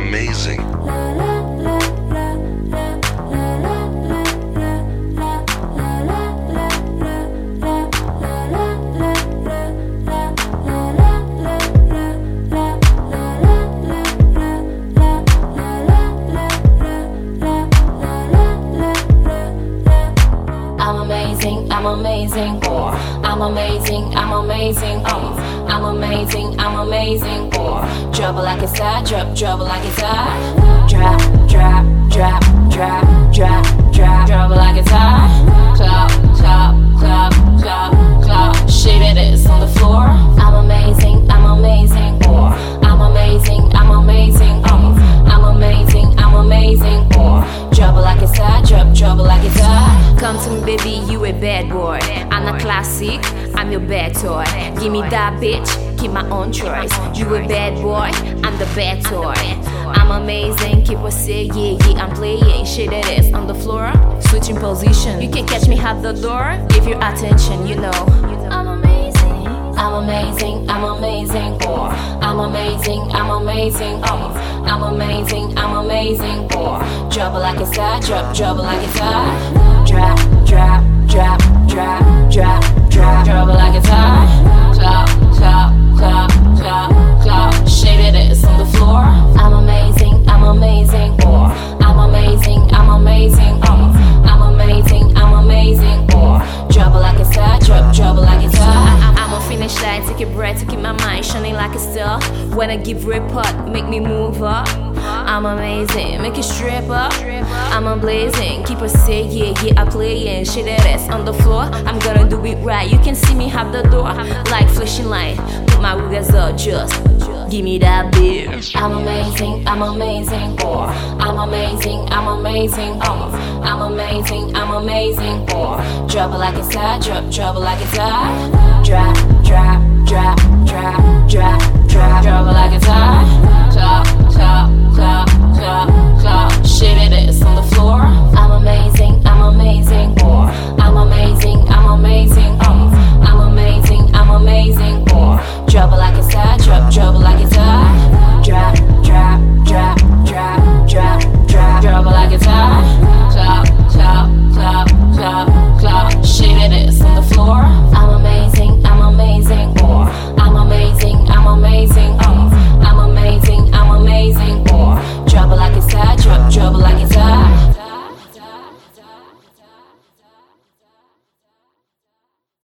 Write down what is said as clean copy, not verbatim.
amazing. I'm amazing, I'm amazing, I'm amazing, I'm amazing, I'm amazing, I'm amazing, drop it like it's hot, drop it like it's hot, drop, drop, drop, drop, drop, drop, drop it like it's hot, clap, clap, clap, clap, clap, shit it is on the floor. I'm amazing, I'm amazing, I'm amazing, I'm amazing, I'm amazing, I'm amazing, drop it like it's hot, drop it like it's hot. Come to me, baby, you a bad boy. I'm not classic, I'm your bad toy. Give me that bitch, keep my own choice. You a bad boy, I'm the bad toy. I'm amazing, keep us say yeah, yeah, I'm playing. Shit it is on the floor, switching position. You can catch me at the door, give your attention, you know. I'm amazing, I'm amazing, I'm amazing, I'm amazing, I'm amazing, I'm amazing, I'm amazing, drop it like it's hot, drop it like it's hot, drop, drop, drop, drop, drop, drop, drop it like it's hot, clap, clap, clap, clap, clap, shit it is on the floor. I'm amazing, I'm amazing, I'm amazing, I'm amazing, I'm amazing, I'm amazing, drop it like it's hot, drop it like it's hot. I'ma finish that, take a breath to keep my mind shining like a star. When I give report, make me move up. I'm amazing, make it strip up. I'm a blazing, keep us say yeah, yeah, I playing. Shit that ass on the floor, I'm gonna do it right. You can see me have the door, like flashing light. Put my wheels up, just give me that bitch. I'm amazing, I'm amazing, I'm amazing, I'm amazing, I'm amazing, I'm amazing, drop it like it's hot, drop it like it's hot, drop, drop, drop, drop, drop, drop, drop it like it's hot, clap, clap, clap, clap, clap, shit it is on the floor. I'm amazing, I'm amazing,